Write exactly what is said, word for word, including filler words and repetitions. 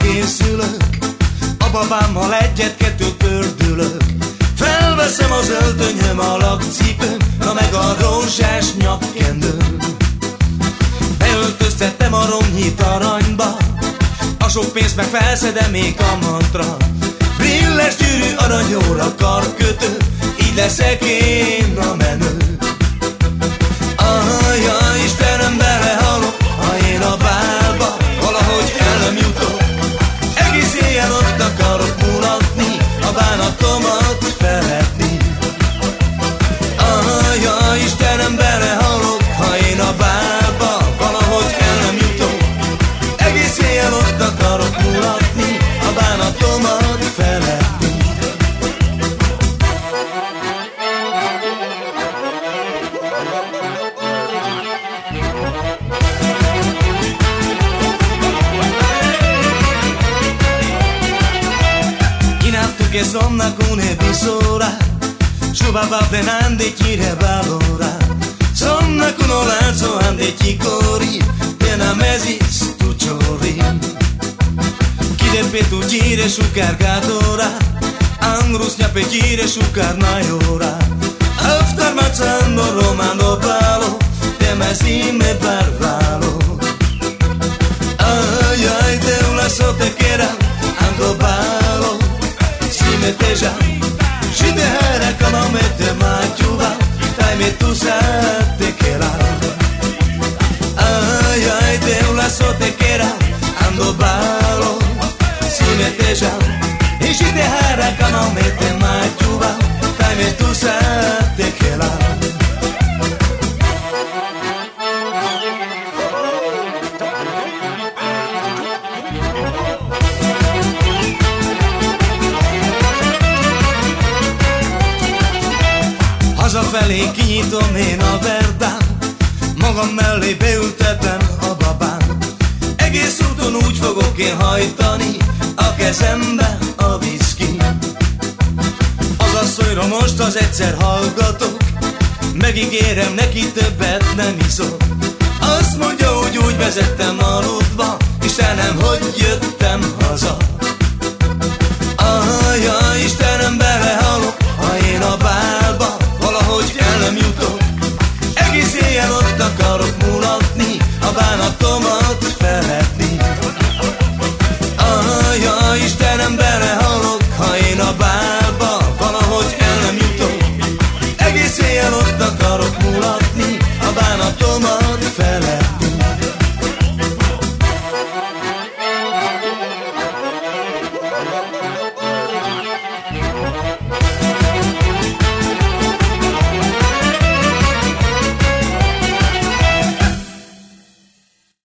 készülök, a babámmal egyet-kettőt pördülök. Felveszem az öltönyöm, a lakcipőm, na meg a rózsás nyakkendőm. Beöltöztettem a romnyit aranyba, a sok pénzt meg felszedem még kamantra. Brilles gyűrű, aranyóra, karkötő, így leszek én a menő. Ajaj, Istenem, belehalok, ha én a bálba valahogy el nem jutok. Egész éjjel ott akarok mulatni, a bánatomat feletni. Ajaj, Istenem, belehalok, ha én a bálba valahogy el nem jutok. Egész éjjel ott akarok mulatni, a bánatomat feletni. Che sonna con episora, Shubaba penande chire valora. Sonna con olanzo ande chicori, Tena mesis tu chori. Chide pe tu gire shukargatora, Angrusnia pe gire shukarnaiora. Aftar mazzando romano palo, Te mesime parvalo. Ay, ay, te una sotequera, ando palo. Meteja, și de hera că m-au mete maciuva, tai me tu sa te quera. Ay, ay, de una sotequera, ando balo, si meteja, și de hera că m-au mete maciuva, tai me tu sa te quera. Hazafelé kinyitom én a verdán, magam mellé beültetem a babám. Egész úton úgy fogok én hajtani, a kezembe a viszki. Az asszonyra most az egyszer hallgatok, megígérem neki többet nem iszok. Azt mondja, hogy úgy vezettem aludva, Istenem, hogy jöttem